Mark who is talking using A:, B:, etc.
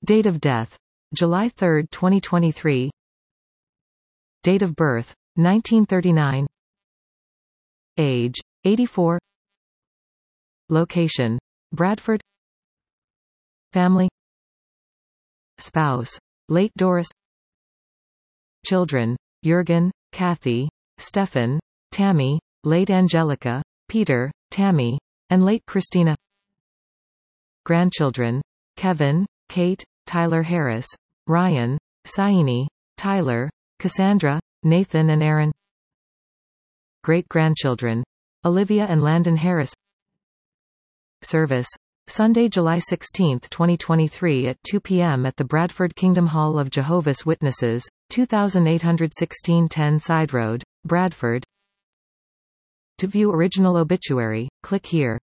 A: Date of death: July 3, 2023. Date of birth: 1939. Age: 84. Location: Bradford. Family. Spouse: late Doris. Children: Jürgen, Kathy, Stefan, Tammy, late Angelica, Peter, Tammy, and late Christina. Grandchildren: Kevin, Kate, Tyler Harris, Ryan, Saini, Tyler, Cassandra, Nathan and Aaron. Great-grandchildren: Olivia and Landon Harris. Service: Sunday, July 16, 2023 at 2 p.m. at the Bradford Kingdom Hall of Jehovah's Witnesses, 2816 10 Side Road, Bradford. To view original obituary, click here.